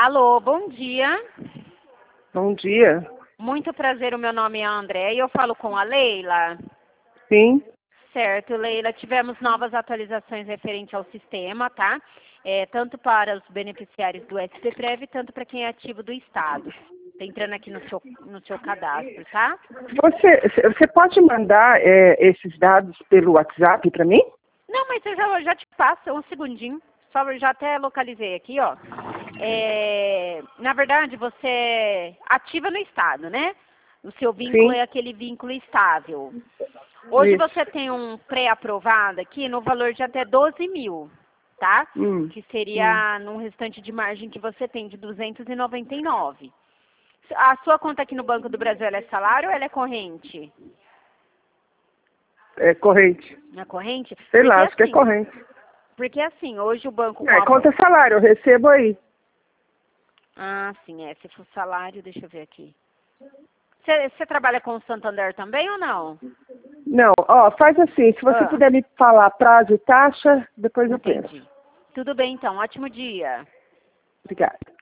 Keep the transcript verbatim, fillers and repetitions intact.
Alô, bom dia. Bom dia. Muito prazer, o meu nome é André e eu falo com a Leila. Sim. Certo, Leila, tivemos novas atualizações referente ao sistema, tá? É, tanto para os beneficiários do S P Prev, tanto para quem é ativo do Estado. Está entrando aqui no seu, no seu cadastro, tá? Você, você pode mandar é, esses dados pelo WhatsApp para mim? Não, mas eu já, já te passo, um segundinho. Só já até localizei aqui, ó. É, na verdade, você é ativa no Estado, né? O seu vínculo Sim. é aquele vínculo estável. Hoje Isso. você tem um pré-aprovado aqui no valor de até doze mil, tá? Hum. Que seria Hum. num restante de margem que você tem de duzentos e noventa e nove. A sua conta aqui no Banco do Brasil, ela é salário ou ela é corrente? É corrente. É corrente? Sei Porque lá, acho que é assim, corrente. porque assim, hoje o banco... É, com a- conta salário, eu recebo aí. Ah, sim, é. Se for salário, deixa eu ver aqui. Você você trabalha com o Santander também ou não? Não, ó, faz assim, se você Ah, puder me falar prazo e taxa, depois eu penso. entendi. Tudo bem, então. Ótimo dia. Obrigada.